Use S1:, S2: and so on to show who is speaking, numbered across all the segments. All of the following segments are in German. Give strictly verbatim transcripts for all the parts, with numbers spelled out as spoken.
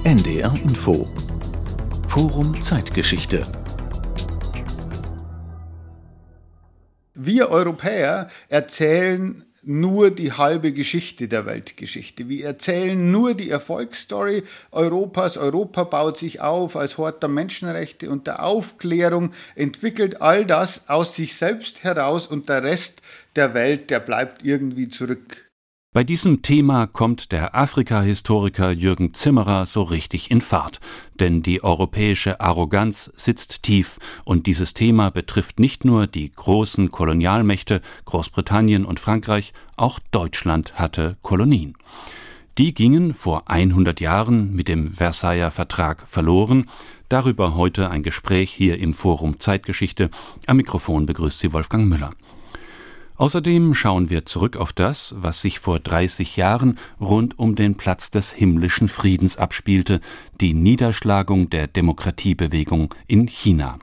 S1: N D R Info Forum Zeitgeschichte.
S2: Wir Europäer erzählen nur die halbe Geschichte der Weltgeschichte. Wir erzählen nur die Erfolgsstory Europas. Europa baut sich auf als Hort der Menschenrechte und der Aufklärung, entwickelt all das aus sich selbst heraus und der Rest der Welt, der bleibt irgendwie zurück.
S3: Bei diesem Thema kommt der Afrika-Historiker Jürgen Zimmerer so richtig in Fahrt, denn die europäische Arroganz sitzt tief und dieses Thema betrifft nicht nur die großen Kolonialmächte Großbritannien und Frankreich, auch Deutschland hatte Kolonien. Die gingen vor hundert Jahren mit dem Versailler Vertrag verloren. Darüber heute ein Gespräch hier im Forum Zeitgeschichte. Am Mikrofon begrüßt Sie Wolfgang Müller. Außerdem schauen wir zurück auf das, was sich vor dreißig Jahren rund um den Platz des himmlischen Friedens abspielte, die Niederschlagung der Demokratiebewegung in China.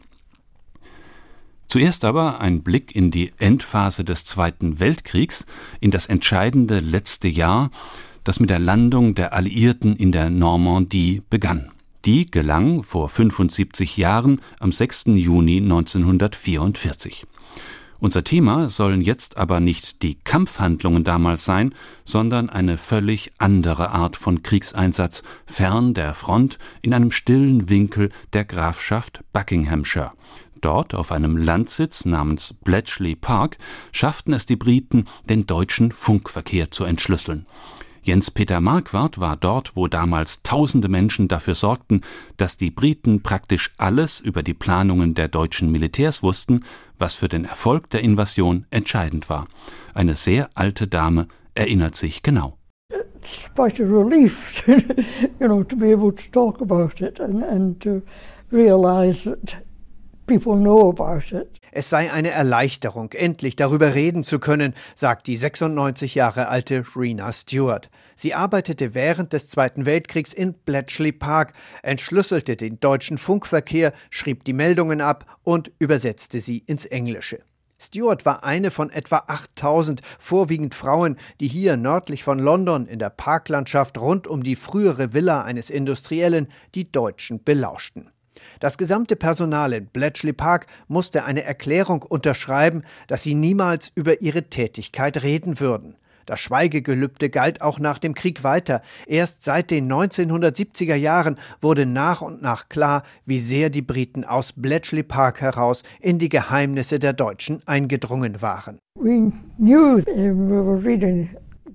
S3: Zuerst aber ein Blick in die Endphase des Zweiten Weltkriegs, in das entscheidende letzte Jahr, das mit der Landung der Alliierten in der Normandie begann. Die gelang vor fünfundsiebzig Jahren am sechsten Juni neunzehnhundertvierundvierzig. Unser Thema sollen jetzt aber nicht die Kampfhandlungen damals sein, sondern eine völlig andere Art von Kriegseinsatz, fern der Front, in einem stillen Winkel der Grafschaft Buckinghamshire. Dort, auf einem Landsitz namens Bletchley Park, schafften es die Briten, den deutschen Funkverkehr zu entschlüsseln. Jens-Peter Marquardt war dort, wo damals tausende Menschen dafür sorgten, dass die Briten praktisch alles über die Planungen der deutschen Militärs wussten, was für den Erfolg der Invasion entscheidend war. Eine sehr alte Dame erinnert sich genau.
S4: It's quite a relief, you know, to be able to talk about it and, and to realize that people know about it.
S5: Es sei eine Erleichterung, endlich darüber reden zu können, sagt die sechsundneunzig Jahre alte Rena Stewart. Sie arbeitete während des Zweiten Weltkriegs in Bletchley Park, entschlüsselte den deutschen Funkverkehr, schrieb die Meldungen ab und übersetzte sie ins Englische. Stewart war eine von etwa achttausend, vorwiegend Frauen, die hier nördlich von London in der Parklandschaft rund um die frühere Villa eines Industriellen die Deutschen belauschten. Das gesamte Personal in Bletchley Park musste eine Erklärung unterschreiben, dass sie niemals über ihre Tätigkeit reden würden. Das Schweigegelübde galt auch nach dem Krieg weiter. Erst seit den neunzehnhundertsiebziger Jahren wurde nach und nach klar, wie sehr die Briten aus Bletchley Park heraus in die Geheimnisse der Deutschen eingedrungen waren.
S4: We knew we were reading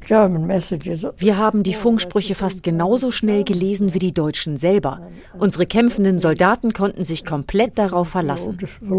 S6: Wir haben die Funksprüche fast genauso schnell gelesen wie die Deutschen selber. Unsere kämpfenden Soldaten konnten sich komplett darauf verlassen.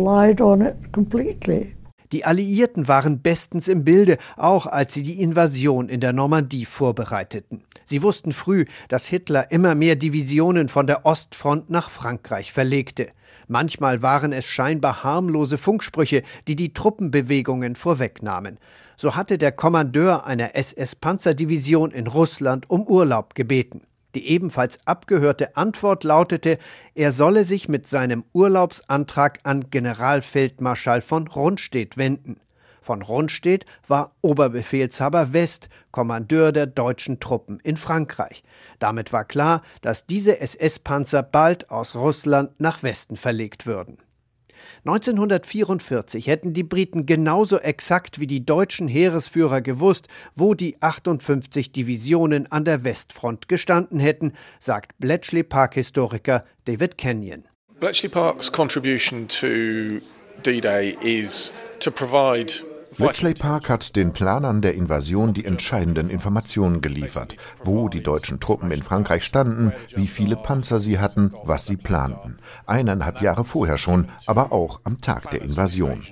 S5: Die Alliierten waren bestens im Bilde, auch als sie die Invasion in der Normandie vorbereiteten. Sie wussten früh, dass Hitler immer mehr Divisionen von der Ostfront nach Frankreich verlegte. Manchmal waren es scheinbar harmlose Funksprüche, die die Truppenbewegungen vorwegnahmen. So hatte der Kommandeur einer S S-Panzerdivision in Russland um Urlaub gebeten. Die ebenfalls abgehörte Antwort lautete, er solle sich mit seinem Urlaubsantrag an Generalfeldmarschall von Rundstedt wenden. Von Rundstedt war Oberbefehlshaber West, Kommandeur der deutschen Truppen in Frankreich. Damit war klar, dass diese S S-Panzer bald aus Russland nach Westen verlegt würden. neunzehnhundertvierundvierzig hätten die Briten genauso exakt wie die deutschen Heeresführer gewusst, wo die achtundfünfzig Divisionen an der Westfront gestanden hätten, sagt Bletchley Park-Historiker David Kenyon.
S7: Bletchley Park's contribution to D-Day is to provide
S8: Bletchley Park hat den Planern der Invasion die entscheidenden Informationen geliefert, wo die deutschen Truppen in Frankreich standen, wie viele Panzer sie hatten, was sie planten. Eineinhalb Jahre vorher schon, aber auch am Tag der Invasion.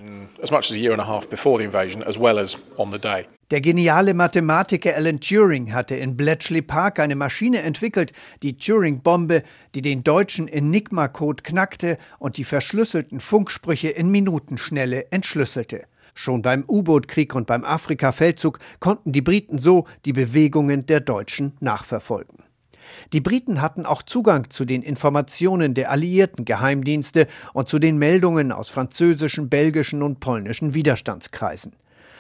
S5: Der geniale Mathematiker Alan Turing hatte in Bletchley Park eine Maschine entwickelt, die Turing-Bombe, die den deutschen Enigma-Code knackte und die verschlüsselten Funksprüche in Minutenschnelle entschlüsselte. Schon beim U-Boot-Krieg und beim Afrika-Feldzug konnten die Briten so die Bewegungen der Deutschen nachverfolgen. Die Briten hatten auch Zugang zu den Informationen der alliierten Geheimdienste und zu den Meldungen aus französischen, belgischen und polnischen Widerstandskreisen.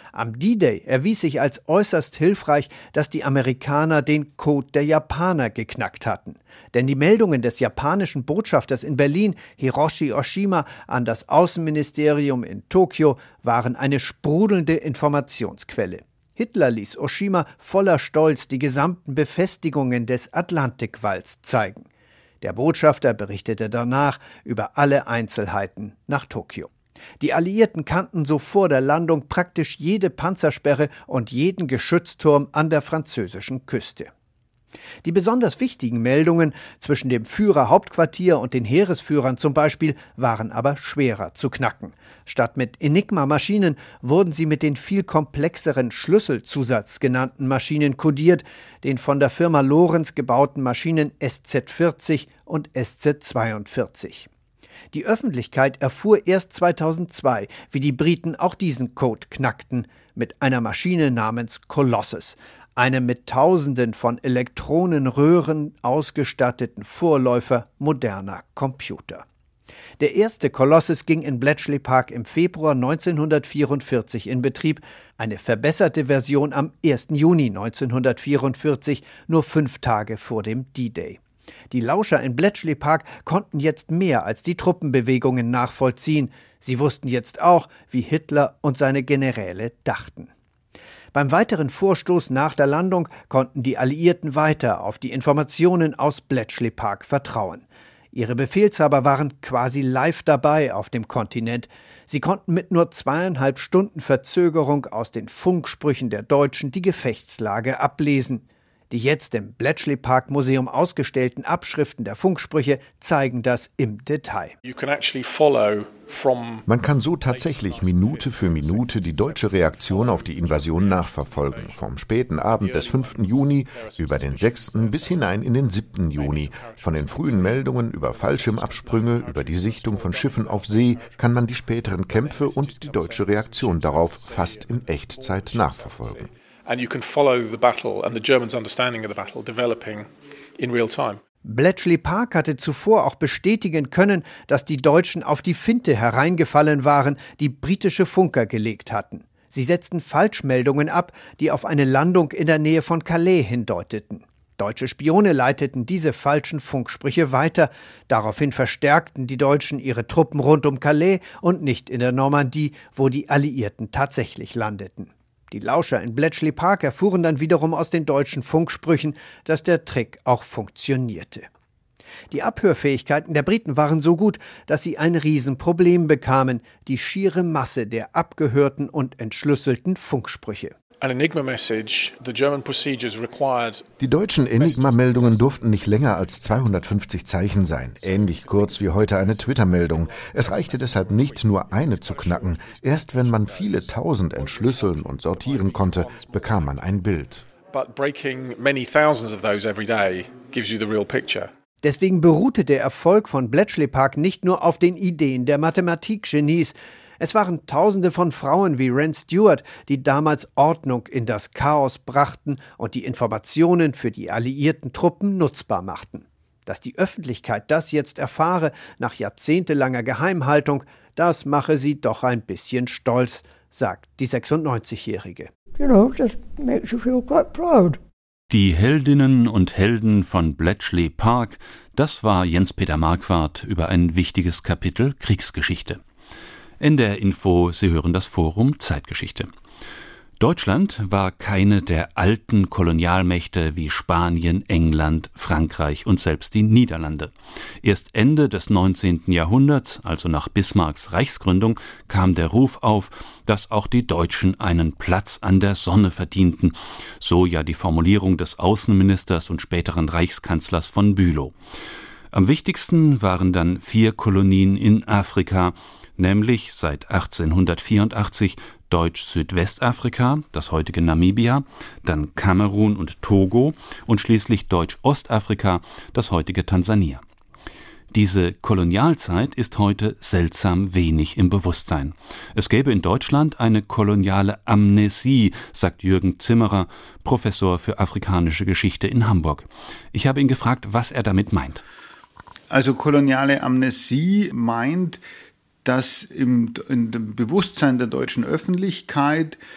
S5: Am D-Day erwies sich als äußerst hilfreich, dass die Amerikaner den Code der Japaner geknackt hatten. Denn die Meldungen des japanischen Botschafters in Berlin, Hiroshi Oshima, an das Außenministerium in Tokio waren eine sprudelnde Informationsquelle. Hitler ließ Oshima voller Stolz die gesamten Befestigungen des Atlantikwalls zeigen. Der Botschafter berichtete danach über alle Einzelheiten nach Tokio. Die Alliierten kannten so vor der Landung praktisch jede Panzersperre und jeden Geschützturm an der französischen Küste. Die besonders wichtigen Meldungen zwischen dem Führerhauptquartier und den Heeresführern zum Beispiel waren aber schwerer zu knacken. Statt mit Enigma-Maschinen wurden sie mit den viel komplexeren Schlüsselzusatz genannten Maschinen kodiert, den von der Firma Lorenz gebauten Maschinen S Z vierzig und S Z zweiundvierzig. Die Öffentlichkeit erfuhr erst zweitausendzwei, wie die Briten auch diesen Code knackten, mit einer Maschine namens Colossus, einem mit Tausenden von Elektronenröhren ausgestatteten Vorläufer moderner Computer. Der erste Colossus ging in Bletchley Park im Februar neunzehnhundertvierundvierzig in Betrieb, eine verbesserte Version am ersten Juni neunzehnhundertvierundvierzig, nur fünf Tage vor dem D-Day. Die Lauscher in Bletchley Park konnten jetzt mehr als die Truppenbewegungen nachvollziehen. Sie wussten jetzt auch, wie Hitler und seine Generäle dachten. Beim weiteren Vorstoß nach der Landung konnten die Alliierten weiter auf die Informationen aus Bletchley Park vertrauen. Ihre Befehlshaber waren quasi live dabei auf dem Kontinent. Sie konnten mit nur zweieinhalb Stunden Verzögerung aus den Funksprüchen der Deutschen die Gefechtslage ablesen. Die jetzt im Bletchley Park Museum ausgestellten Abschriften der Funksprüche zeigen das im Detail.
S8: Man kann so tatsächlich Minute für Minute die deutsche Reaktion auf die Invasion nachverfolgen, vom späten Abend des fünften Juni über den sechsten bis hinein in den siebten Juni. Von den frühen Meldungen über Fallschirmabsprünge, über die Sichtung von Schiffen auf See kann man die späteren Kämpfe und die deutsche Reaktion darauf fast in Echtzeit nachverfolgen.
S7: And you can follow the battle and the Germans' understanding of the battle developing in real time.
S5: Bletchley Park hatte zuvor auch bestätigen können, dass die Deutschen auf die Finte hereingefallen waren, die britische Funker gelegt hatten. Sie setzten Falschmeldungen ab, die auf eine Landung in der Nähe von Calais hindeuteten. Deutsche Spione leiteten diese falschen Funksprüche weiter. Daraufhin verstärkten die Deutschen ihre Truppen rund um Calais und nicht in der Normandie, wo die Alliierten tatsächlich landeten. Die Lauscher in Bletchley Park erfuhren dann wiederum aus den deutschen Funksprüchen, dass der Trick auch funktionierte. Die Abhörfähigkeiten der Briten waren so gut, dass sie ein Riesenproblem bekamen: die schiere Masse der abgehörten und entschlüsselten Funksprüche.
S8: Die deutschen Enigma-Meldungen durften nicht länger als zweihundertfünfzig Zeichen sein, ähnlich kurz wie heute eine Twitter-Meldung. Es reichte deshalb nicht, nur eine zu knacken. Erst wenn man viele tausend entschlüsseln und sortieren konnte, bekam man ein Bild.
S5: Deswegen beruhte der Erfolg von Bletchley Park nicht nur auf den Ideen der Mathematikgenies. Es waren Tausende von Frauen wie Wren Stewart, die damals Ordnung in das Chaos brachten und die Informationen für die alliierten Truppen nutzbar machten. Dass die Öffentlichkeit das jetzt erfahre, nach jahrzehntelanger Geheimhaltung, das mache sie doch ein bisschen stolz, sagt die sechsundneunzigjährige.
S4: You know, just makes you feel quite proud.
S3: Die Heldinnen und Helden von Bletchley Park, das war Jens-Peter Marquardt über ein wichtiges Kapitel Kriegsgeschichte. In der Info, Sie hören das Forum Zeitgeschichte. Deutschland war keine der alten Kolonialmächte wie Spanien, England, Frankreich und selbst die Niederlande. Erst Ende des neunzehnten Jahrhunderts, also nach Bismarcks Reichsgründung, kam der Ruf auf, dass auch die Deutschen einen Platz an der Sonne verdienten, so ja die Formulierung des Außenministers und späteren Reichskanzlers von Bülow. Am wichtigsten waren dann vier Kolonien in Afrika, nämlich seit achtzehnhundertvierundachtzig Deutsch-Südwestafrika, das heutige Namibia, dann Kamerun und Togo und schließlich Deutsch-Ostafrika, das heutige Tansania. Diese Kolonialzeit ist heute seltsam wenig im Bewusstsein. Es gäbe in Deutschland eine koloniale Amnesie, sagt Jürgen Zimmerer, Professor für afrikanische Geschichte in Hamburg. Ich habe ihn gefragt, was er damit meint.
S2: Also koloniale Amnesie meint, dass im, in dem Bewusstsein der deutschen Öffentlichkeit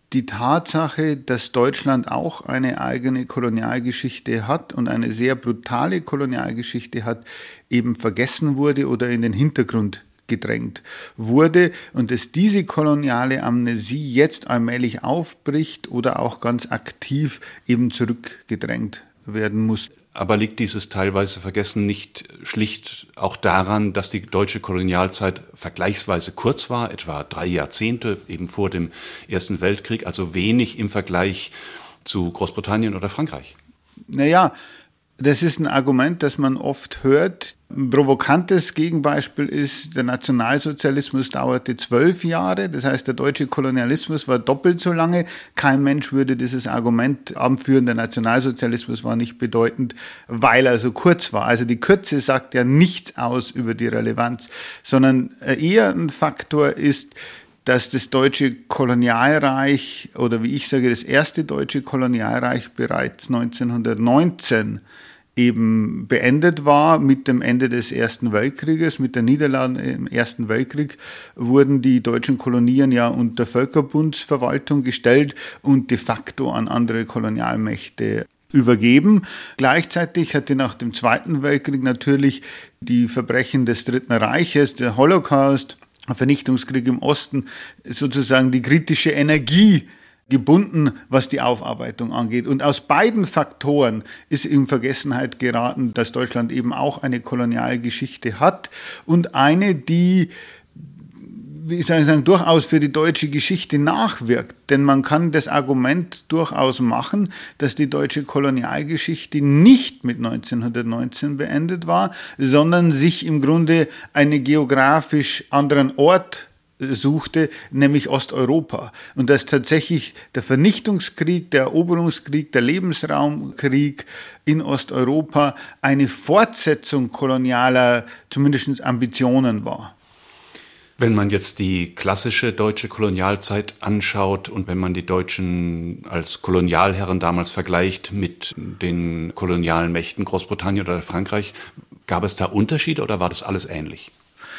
S2: die Tatsache, dass Deutschland auch eine eigene Kolonialgeschichte hat und eine sehr brutale Kolonialgeschichte hat, eben vergessen wurde oder in den Hintergrund gedrängt wurde und dass diese koloniale Amnesie jetzt allmählich aufbricht oder auch ganz aktiv eben zurückgedrängt werden muss.
S3: Aber liegt dieses teilweise Vergessen nicht schlicht auch daran, dass die deutsche Kolonialzeit vergleichsweise kurz war, etwa drei Jahrzehnte, eben vor dem Ersten Weltkrieg, also wenig im Vergleich zu Großbritannien oder Frankreich?
S2: Naja, das ist ein Argument, das man oft hört. Ein provokantes Gegenbeispiel ist, der Nationalsozialismus dauerte zwölf Jahre. Das heißt, der deutsche Kolonialismus war doppelt so lange. Kein Mensch würde dieses Argument anführen, der Nationalsozialismus war nicht bedeutend, weil er so kurz war. Also die Kürze sagt ja nichts aus über die Relevanz, sondern eher ein Faktor ist, dass das deutsche Kolonialreich oder wie ich sage, das erste deutsche Kolonialreich bereits neunzehnhundertneunzehn eben beendet war mit dem Ende des Ersten Weltkrieges. Mit der Niederlage im Ersten Weltkrieg wurden die deutschen Kolonien ja unter Völkerbundsverwaltung gestellt und de facto an andere Kolonialmächte übergeben. Gleichzeitig hatte nach dem Zweiten Weltkrieg natürlich die Verbrechen des Dritten Reiches, der Holocaust, Vernichtungskrieg im Osten, sozusagen die kritische Energie gebunden, was die Aufarbeitung angeht. Und aus beiden Faktoren ist in Vergessenheit geraten, dass Deutschland eben auch eine Kolonialgeschichte hat und eine, die, wie soll ich sagen, durchaus für die deutsche Geschichte nachwirkt. Denn man kann das Argument durchaus machen, dass die deutsche Kolonialgeschichte nicht mit neunzehnhundertneunzehn beendet war, sondern sich im Grunde einen geografisch anderen Ort suchte, nämlich Osteuropa. Und dass tatsächlich der Vernichtungskrieg, der Eroberungskrieg, der Lebensraumkrieg in Osteuropa eine Fortsetzung kolonialer, zumindest Ambitionen war.
S3: Wenn man jetzt die klassische deutsche Kolonialzeit anschaut und wenn man die Deutschen als Kolonialherren damals vergleicht mit den kolonialen Mächten Großbritannien oder Frankreich, gab es da Unterschiede oder war das alles ähnlich?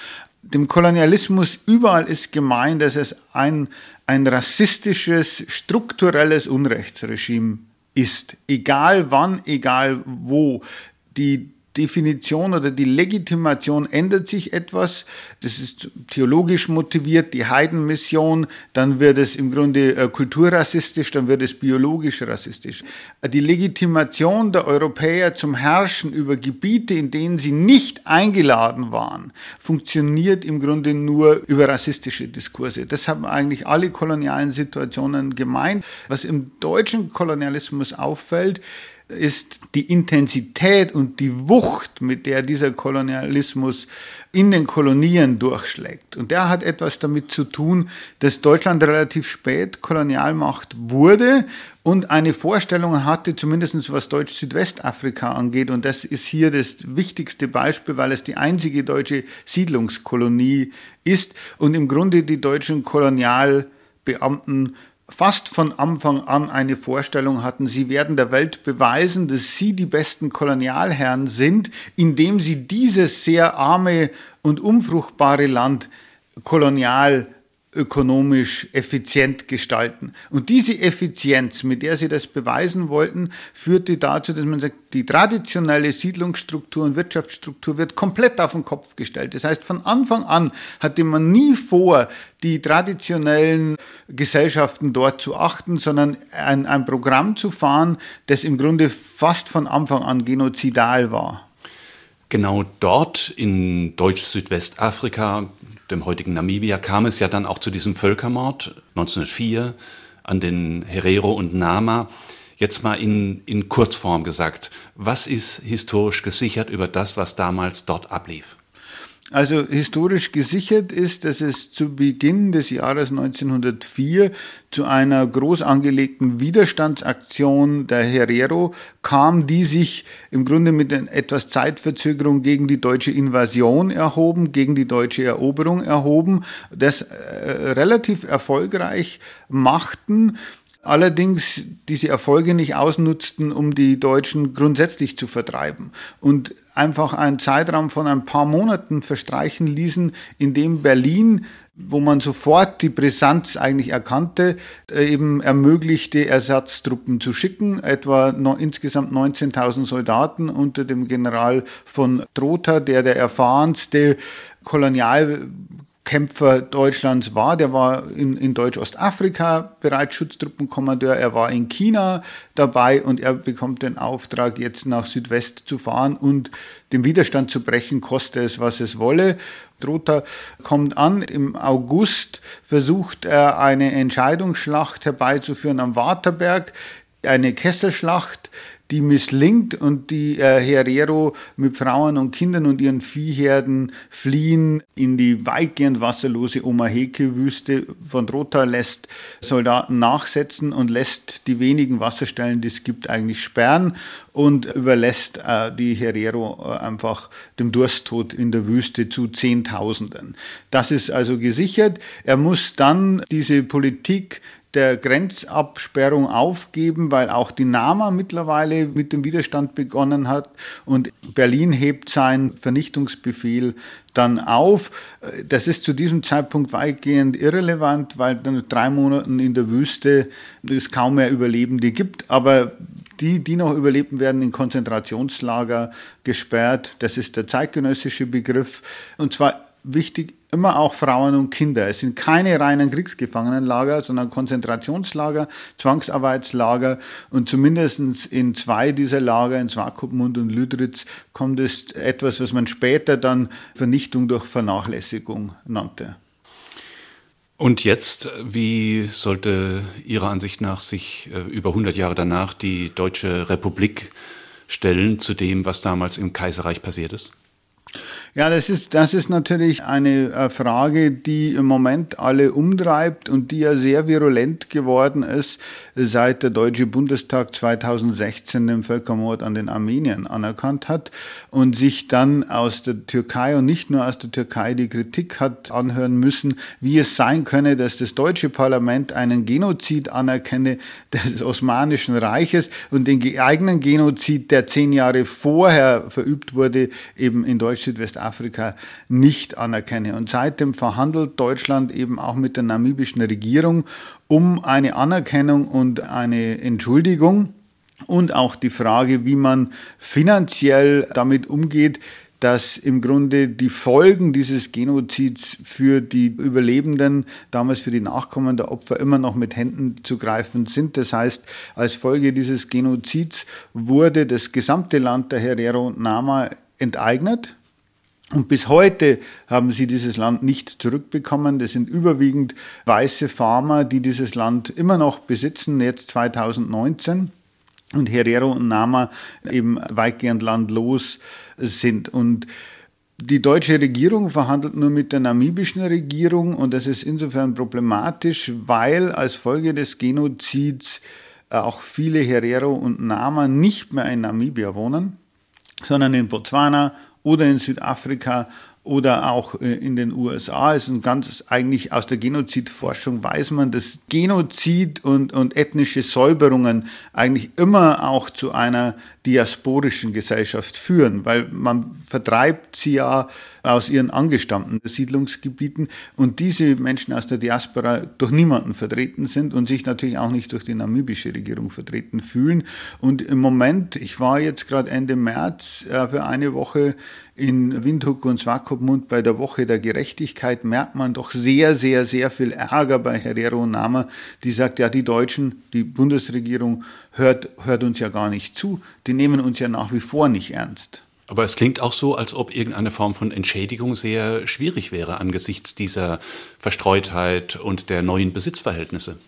S2: Dem Kolonialismus überall ist gemein, dass es ein, ein rassistisches, strukturelles Unrechtsregime ist. Egal wann, egal wo. Die Definition oder die Legitimation ändert sich etwas. Das ist theologisch motiviert, die Heidenmission, dann wird es im Grunde äh, kulturrassistisch, dann wird es biologisch rassistisch. Die Legitimation der Europäer zum Herrschen über Gebiete, in denen sie nicht eingeladen waren, funktioniert im Grunde nur über rassistische Diskurse. Das haben eigentlich alle kolonialen Situationen gemeint. Was im deutschen Kolonialismus auffällt, ist die Intensität und die Wucht, mit der dieser Kolonialismus in den Kolonien durchschlägt. Und der hat etwas damit zu tun, dass Deutschland relativ spät Kolonialmacht wurde und eine Vorstellung hatte, zumindest was Deutsch-Südwestafrika angeht. Und das ist hier das wichtigste Beispiel, weil es die einzige deutsche Siedlungskolonie ist und im Grunde die deutschen Kolonialbeamten fast von Anfang an eine Vorstellung hatten, sie werden der Welt beweisen, dass sie die besten Kolonialherren sind, indem sie dieses sehr arme und unfruchtbare Land kolonial ökonomisch effizient gestalten. Und diese Effizienz, mit der sie das beweisen wollten, führte dazu, dass man sagt, die traditionelle Siedlungsstruktur und Wirtschaftsstruktur wird komplett auf den Kopf gestellt. Das heißt, von Anfang an hatte man nie vor, die traditionellen Gesellschaften dort zu achten, sondern ein, ein Programm zu fahren, das im Grunde fast von Anfang an genozidal war.
S3: Genau dort in Deutsch-Südwestafrika, dem heutigen Namibia, kam es ja dann auch zu diesem Völkermord neunzehnhundertvier an den Herero und Nama. Jetzt mal in, in Kurzform gesagt, was ist historisch gesichert über das, was damals dort ablief?
S2: Also historisch gesichert ist, dass es zu Beginn des Jahres neunzehnhundertvier zu einer groß angelegten Widerstandsaktion der Herero kam, die sich im Grunde mit etwas Zeitverzögerung gegen die deutsche Invasion erhoben, gegen die deutsche Eroberung erhoben, das äh, relativ erfolgreich machten. allerdings diese Erfolge nicht ausnutzten, um die Deutschen grundsätzlich zu vertreiben und einfach einen Zeitraum von ein paar Monaten verstreichen ließen, in dem Berlin, wo man sofort die Brisanz eigentlich erkannte, eben ermöglichte, Ersatztruppen zu schicken, etwa no, insgesamt neunzehntausend Soldaten unter dem General von Trotha, der der erfahrenste Kolonialkämpfer Deutschlands war. Der war in, in Deutsch-Ostafrika bereits Schutztruppenkommandeur, er war in China dabei und er bekommt den Auftrag, jetzt nach Südwest zu fahren und den Widerstand zu brechen, koste es, was es wolle. Trotha kommt an, im August versucht er eine Entscheidungsschlacht herbeizuführen am Waterberg, eine Kesselschlacht, die misslingt und die äh, Herero mit Frauen und Kindern und ihren Viehherden fliehen in die weitgehend wasserlose Omaheke-Wüste. Von Trotha lässt Soldaten nachsetzen und lässt die wenigen Wasserstellen, die es gibt, eigentlich sperren und überlässt äh, die Herero äh, einfach dem Dursttod in der Wüste zu Zehntausenden. Das ist also gesichert. Er muss dann diese Politik der Grenzabsperrung aufgeben, weil auch die Nama mittlerweile mit dem Widerstand begonnen hat und Berlin hebt seinen Vernichtungsbefehl dann auf. Das ist zu diesem Zeitpunkt weitgehend irrelevant, weil dann drei Monaten in der Wüste es kaum mehr Überlebende gibt, aber die, die noch überleben, werden in Konzentrationslager gesperrt. Das ist der zeitgenössische Begriff. Und zwar wichtig, immer auch Frauen und Kinder. Es sind keine reinen Kriegsgefangenenlager, sondern Konzentrationslager, Zwangsarbeitslager. Und zumindest in zwei dieser Lager, in Swakopmund und Lüderitz, kommt es etwas, was man später dann Vernichtung durch Vernachlässigung nannte.
S3: Und jetzt, wie sollte Ihrer Ansicht nach sich äh, über hundert Jahre danach die Deutsche Republik stellen zu dem, was damals im Kaiserreich passiert ist?
S2: Ja, das ist, das ist natürlich eine Frage, die im Moment alle umtreibt und die ja sehr virulent geworden ist, seit der Deutsche Bundestag zweitausendsechzehn den Völkermord an den Armeniern anerkannt hat und sich dann aus der Türkei und nicht nur aus der Türkei die Kritik hat anhören müssen, wie es sein könne, dass das deutsche Parlament einen Genozid anerkenne des Osmanischen Reiches und den eigenen Genozid, der zehn Jahre vorher verübt wurde, eben in Deutsch-Südwestafrika nicht anerkenne. Und seitdem verhandelt Deutschland eben auch mit der namibischen Regierung um eine Anerkennung und eine Entschuldigung und auch die Frage, wie man finanziell damit umgeht, dass im Grunde die Folgen dieses Genozids für die Überlebenden, damals für die Nachkommen der Opfer, immer noch mit Händen zu greifen sind. Das heißt, als Folge dieses Genozids wurde das gesamte Land der Herero und Nama enteignet. Und bis heute haben sie dieses Land nicht zurückbekommen. Das sind überwiegend weiße Farmer, die dieses Land immer noch besitzen, jetzt zweitausendneunzehn. Und Herero und Nama eben weitgehend landlos sind. Und die deutsche Regierung verhandelt nur mit der namibischen Regierung und das ist insofern problematisch, weil als Folge des Genozids auch viele Herero und Nama nicht mehr in Namibia wohnen, sondern in Botswana oder in Südafrika oder auch in den U S A. Es ist ein ganz, eigentlich aus der Genozidforschung weiß man, dass Genozid und, und ethnische Säuberungen eigentlich immer auch zu einer diasporischen Gesellschaft führen, weil man vertreibt sie ja aus ihren angestammten Siedlungsgebieten und diese Menschen aus der Diaspora durch niemanden vertreten sind und sich natürlich auch nicht durch die namibische Regierung vertreten fühlen. Und im Moment, ich war jetzt gerade Ende März äh, für eine Woche in Windhoek und Swakopmund bei der Woche der Gerechtigkeit, merkt man doch sehr, sehr, sehr viel Ärger bei Herero und Nama, die sagt, ja, die Deutschen, die Bundesregierung hört, hört uns ja gar nicht zu, die nehmen uns ja nach wie vor nicht ernst.
S3: Aber es klingt auch so, als ob irgendeine Form von Entschädigung sehr schwierig wäre angesichts dieser Verstreutheit und der neuen Besitzverhältnisse.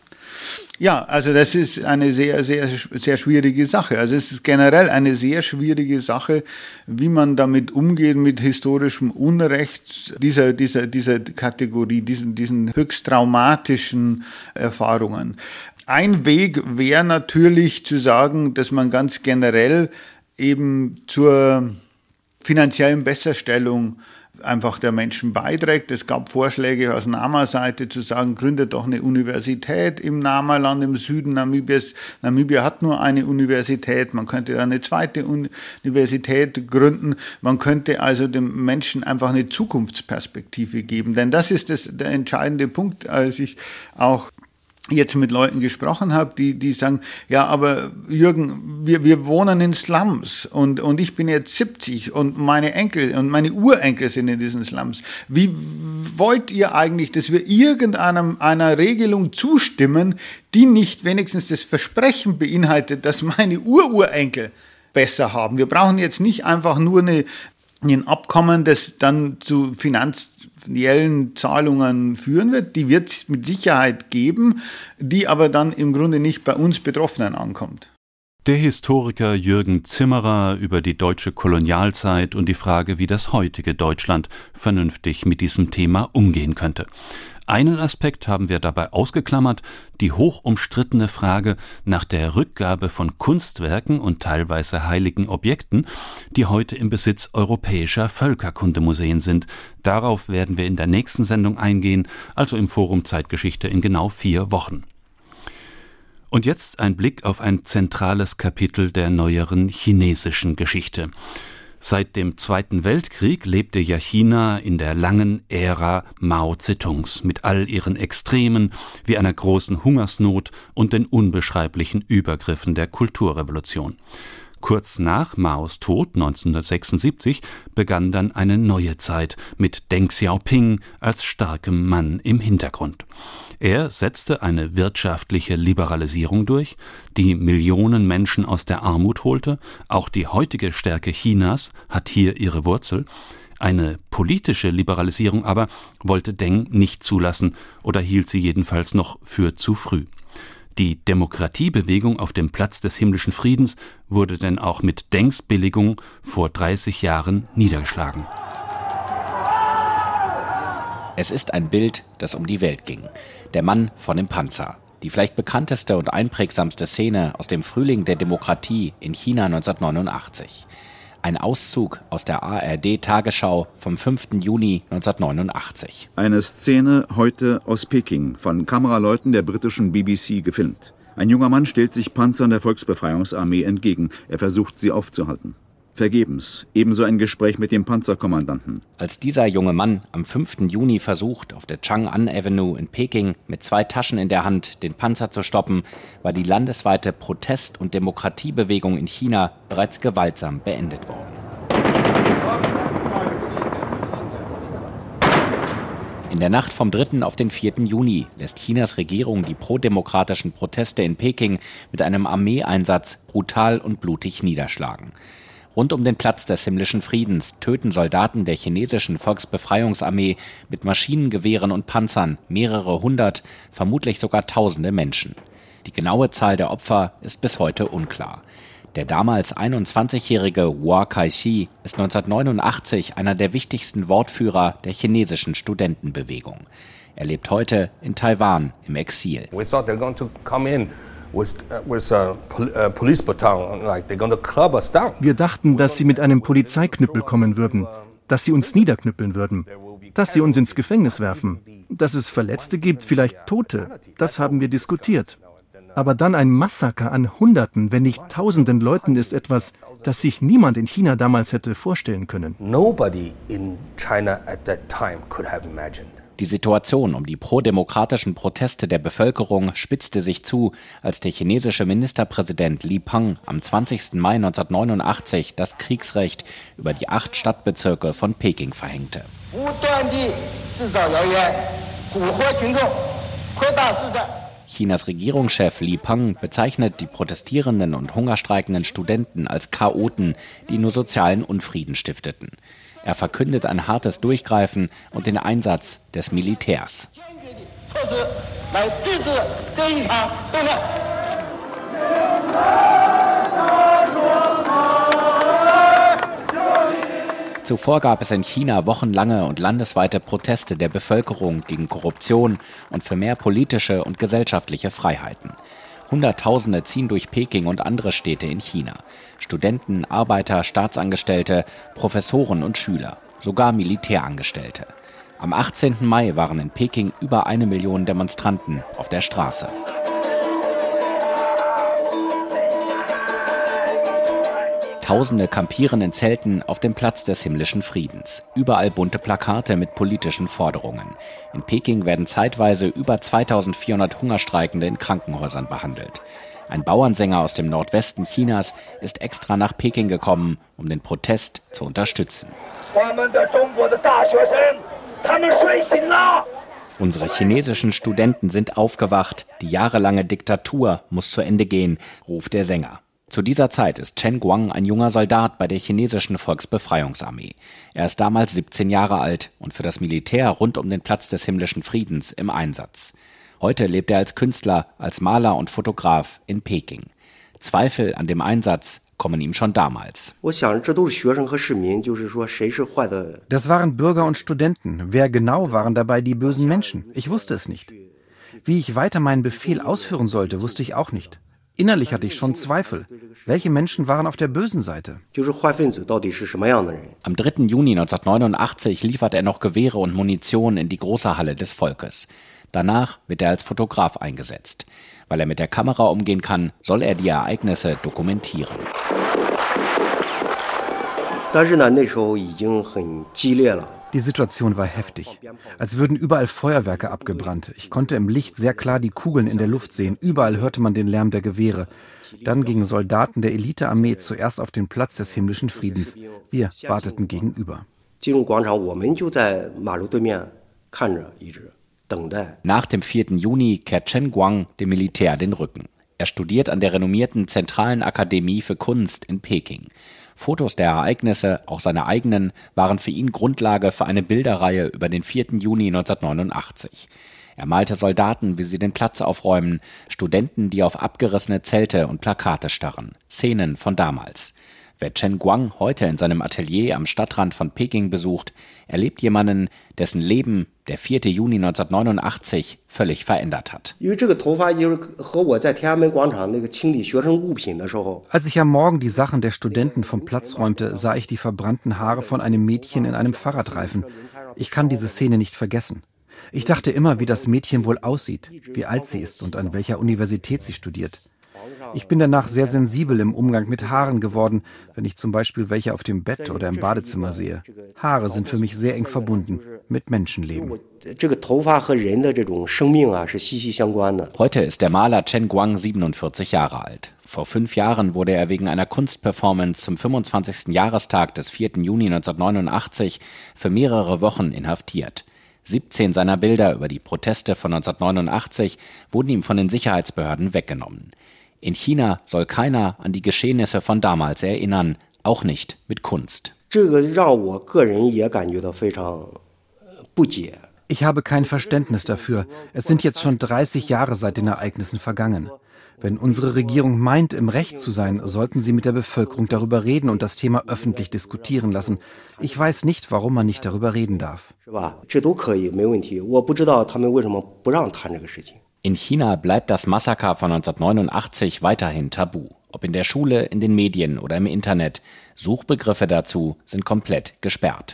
S2: Ja, also das ist eine sehr, sehr, sehr schwierige Sache. Also es ist generell eine sehr schwierige Sache, wie man damit umgeht mit historischem Unrecht dieser, dieser, dieser Kategorie, diesen, diesen höchst traumatischen Erfahrungen. Ein Weg wäre natürlich zu sagen, dass man ganz generell eben zur finanziellen Besserstellung einfach der Menschen beiträgt. Es gab Vorschläge aus Nama-Seite zu sagen, gründet doch eine Universität im Nama-Land im Süden Namibias. Namibia hat nur eine Universität, man könnte da eine zweite Universität gründen. Man könnte also dem Menschen einfach eine Zukunftsperspektive geben, denn das ist das, der entscheidende Punkt, als ich auch jetzt mit Leuten gesprochen habe, die, die sagen, ja, aber Jürgen, wir, wir wohnen in Slums und, und ich bin jetzt siebzig und meine Enkel und meine Urenkel sind in diesen Slums. Wie wollt ihr eigentlich, dass wir irgendeiner einer Regelung zustimmen, die nicht wenigstens das Versprechen beinhaltet, dass meine Ururenkel besser haben? Wir brauchen jetzt nicht einfach nur eine, ein Abkommen, das dann zu finanziellen Zahlungen führen wird, die wird es mit Sicherheit geben, die aber dann im Grunde nicht bei uns Betroffenen ankommt.
S3: Der Historiker Jürgen Zimmerer über die deutsche Kolonialzeit und die Frage, wie das heutige Deutschland vernünftig mit diesem Thema umgehen könnte. Einen Aspekt haben wir dabei ausgeklammert, die hoch umstrittene Frage nach der Rückgabe von Kunstwerken und teilweise heiligen Objekten, die heute im Besitz europäischer Völkerkundemuseen sind. Darauf werden wir in der nächsten Sendung eingehen, also im Forum Zeitgeschichte in genau vier Wochen. Und jetzt ein Blick auf ein zentrales Kapitel der neueren chinesischen Geschichte. Seit dem Zweiten Weltkrieg lebte ja China in der langen Ära Mao Zedongs mit all ihren Extremen wie einer großen Hungersnot und den unbeschreiblichen Übergriffen der Kulturrevolution. Kurz nach Maos Tod neunzehnhundertsechsundsiebzig begann dann eine neue Zeit mit Deng Xiaoping als starkem Mann im Hintergrund. Er setzte eine wirtschaftliche Liberalisierung durch, die Millionen Menschen aus der Armut holte. Auch die heutige Stärke Chinas hat hier ihre Wurzel. Eine politische Liberalisierung aber wollte Deng nicht zulassen oder hielt sie jedenfalls noch für zu früh. Die Demokratiebewegung auf dem Platz des himmlischen Friedens wurde denn auch mit Dengs Billigung vor dreißig Jahren niedergeschlagen.
S9: Es ist ein Bild, das um die Welt ging. Der Mann von dem Panzer. Die vielleicht bekannteste und einprägsamste Szene aus dem Frühling der Demokratie in China neunzehnhundertneunundachtzig. Ein Auszug aus der A R D-Tagesschau vom fünften Juni neunzehnhundertneunundachtzig.
S10: Eine Szene heute aus Peking, von Kameraleuten der britischen B B C gefilmt. Ein junger Mann stellt sich Panzern der Volksbefreiungsarmee entgegen. Er versucht, sie aufzuhalten. Vergebens. Ebenso ein Gespräch mit dem Panzerkommandanten.
S9: Als dieser junge Mann am fünften Juni versucht, auf der Chang'an Avenue in Peking mit zwei Taschen in der Hand den Panzer zu stoppen, war die landesweite Protest- und Demokratiebewegung in China bereits gewaltsam beendet worden. In der Nacht vom dritten auf den vierten Juni lässt Chinas Regierung die prodemokratischen Proteste in Peking mit einem Armeeeinsatz brutal und blutig niederschlagen. Rund um den Platz des himmlischen Friedens töten Soldaten der chinesischen Volksbefreiungsarmee mit Maschinengewehren und Panzern mehrere hundert, vermutlich sogar tausende Menschen. Die genaue Zahl der Opfer ist bis heute unklar. Der damals einundzwanzigjährige Hua Kai-shi ist neunzehnhundertneunundachtzig einer der wichtigsten Wortführer der chinesischen Studentenbewegung. Er lebt heute in Taiwan im Exil.
S11: We thought they're going to come in. Wir
S12: dachten, dass sie mit einem Polizeiknüppel kommen würden, dass sie uns niederknüppeln würden, dass sie uns ins Gefängnis werfen, dass es Verletzte gibt, vielleicht Tote. Das haben wir diskutiert. Aber dann ein Massaker an Hunderten, wenn nicht Tausenden Leuten ist etwas, das sich niemand in China damals hätte vorstellen können.
S11: Nobody in China at that time could have imagined.
S9: Die Situation um die prodemokratischen Proteste der Bevölkerung spitzte sich zu, als der chinesische Ministerpräsident Li Peng am zwanzigsten Mai neunzehnhundertneunundachtzig das Kriegsrecht über die acht Stadtbezirke von Peking verhängte. Chinas Regierungschef Li Peng bezeichnet die protestierenden und hungerstreikenden Studenten als Chaoten, die nur sozialen Unfrieden stifteten. Er verkündet ein hartes Durchgreifen und den Einsatz des Militärs. Zuvor gab es in China wochenlange und landesweite Proteste der Bevölkerung gegen Korruption und für mehr politische und gesellschaftliche Freiheiten. Hunderttausende ziehen durch Peking und andere Städte in China. Studenten, Arbeiter, Staatsangestellte, Professoren und Schüler. sogar Militärangestellte. Am achtzehnten Mai waren in Peking über eine Million Demonstranten auf der Straße. Tausende kampieren in Zelten auf dem Platz des himmlischen Friedens. Überall bunte Plakate mit politischen Forderungen. In Peking werden zeitweise über zweitausendvierhundert Hungerstreikende in Krankenhäusern behandelt. Ein Bauernsänger aus dem Nordwesten Chinas ist extra nach Peking gekommen, um den Protest zu unterstützen. Unsere chinesischen Studenten sind aufgewacht. Die jahrelange Diktatur muss zu Ende gehen, ruft der Sänger. Zu dieser Zeit ist Chen Guang ein junger Soldat bei der chinesischen Volksbefreiungsarmee. Er ist damals siebzehn Jahre alt und für das Militär rund um den Platz des himmlischen Friedens im Einsatz. Heute lebt er als Künstler, als Maler und Fotograf in Peking. Zweifel an dem Einsatz kommen ihm schon damals.
S13: Das waren Bürger und Studenten. Wer genau waren dabei die bösen Menschen? Ich wusste es nicht. Wie ich weiter meinen Befehl ausführen sollte, wusste ich auch nicht. Innerlich hatte ich schon Zweifel. Welche Menschen waren auf der bösen Seite?
S9: Am dritten Juni neunzehnhundertneunundachtzig liefert er noch Gewehre und Munition in die große Halle des Volkes. Danach wird er als Fotograf eingesetzt. Weil er mit der Kamera umgehen kann, soll er die Ereignisse dokumentieren.
S13: Die Situation war heftig, als würden überall Feuerwerke abgebrannt. Ich konnte im Licht sehr klar die Kugeln in der Luft sehen. Überall hörte man den Lärm der Gewehre. Dann gingen Soldaten der Elitearmee zuerst auf den Platz des himmlischen Friedens. Wir warteten gegenüber.
S9: Nach dem vierten Juni kehrt Chen Guang dem Militär den Rücken. Er studiert an der renommierten Zentralen Akademie für Kunst in Peking. Fotos der Ereignisse, auch seine eigenen, waren für ihn Grundlage für eine Bilderreihe über den vierten Juni neunzehnhundertneunundachtzig. Er malte Soldaten, wie sie den Platz aufräumen, Studenten, die auf abgerissene Zelte und Plakate starren. Szenen von damals. Wer Chen Guang heute in seinem Atelier am Stadtrand von Peking besucht, erlebt jemanden, dessen Leben der vierte Juni neunzehnhundertneunundachtzig völlig verändert hat.
S13: Als ich am Morgen die Sachen der Studenten vom Platz räumte, sah ich die verbrannten Haare von einem Mädchen in einem Fahrradreifen. Ich kann diese Szene nicht vergessen. Ich dachte immer, wie das Mädchen wohl aussieht, wie alt sie ist und an welcher Universität sie studiert. Ich bin danach sehr sensibel im Umgang mit Haaren geworden, wenn ich zum Beispiel welche auf dem Bett oder im Badezimmer sehe. Haare sind für mich sehr eng verbunden mit Menschenleben.
S9: Heute ist der Maler Chen Guang siebenundvierzig Jahre alt. Vor fünf Jahren wurde er wegen einer Kunstperformance zum fünfundzwanzigsten Jahrestag des vierten Juni neunzehnhundertneunundachtzig für mehrere Wochen inhaftiert. siebzehn seiner Bilder über die Proteste von neunzehnhundertneunundachtzig wurden ihm von den Sicherheitsbehörden weggenommen. In China soll keiner an die Geschehnisse von damals erinnern, auch nicht mit Kunst.
S13: Ich habe kein Verständnis dafür. Es sind jetzt schon dreißig Jahre seit den Ereignissen vergangen. Wenn unsere Regierung meint, im Recht zu sein, sollten sie mit der Bevölkerung darüber reden und das Thema öffentlich diskutieren lassen. Ich weiß nicht, warum man nicht darüber reden darf.
S9: In China bleibt das Massaker von neunzehnhundertneunundachtzig weiterhin tabu. Ob in der Schule, in den Medien oder im Internet. Suchbegriffe dazu sind komplett gesperrt.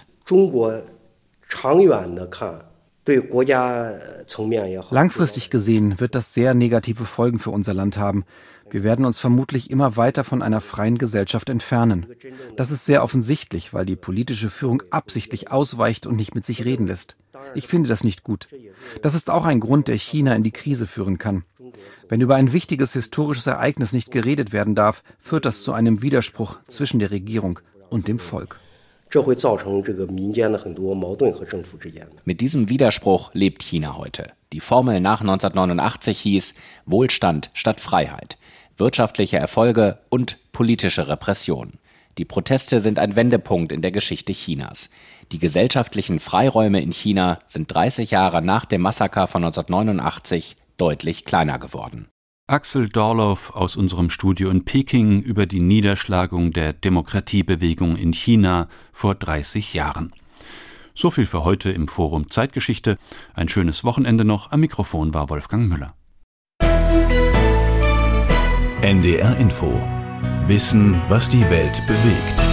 S13: Langfristig gesehen wird das sehr negative Folgen für unser Land haben. Wir werden uns vermutlich immer weiter von einer freien Gesellschaft entfernen. Das ist sehr offensichtlich, weil die politische Führung absichtlich ausweicht und nicht mit sich reden lässt. Ich finde das nicht gut. Das ist auch ein Grund, der China in die Krise führen kann. Wenn über ein wichtiges historisches Ereignis nicht geredet werden darf, führt das zu einem Widerspruch zwischen der Regierung und dem Volk.
S9: Mit diesem Widerspruch lebt China heute. Die Formel nach neunzehnhundertneunundachtzig hieß Wohlstand statt Freiheit, wirtschaftliche Erfolge und politische Repression. Die Proteste sind ein Wendepunkt in der Geschichte Chinas. Die gesellschaftlichen Freiräume in China sind dreißig Jahre nach dem Massaker von neunzehnhundertneunundachtzig deutlich kleiner geworden.
S3: Axel Dorloff aus unserem Studio in Peking über die Niederschlagung der Demokratiebewegung in China vor dreißig Jahren. So viel für heute im Forum Zeitgeschichte. Ein schönes Wochenende noch. Am Mikrofon war Wolfgang Müller.
S1: N D R Info. Wissen, was die Welt bewegt.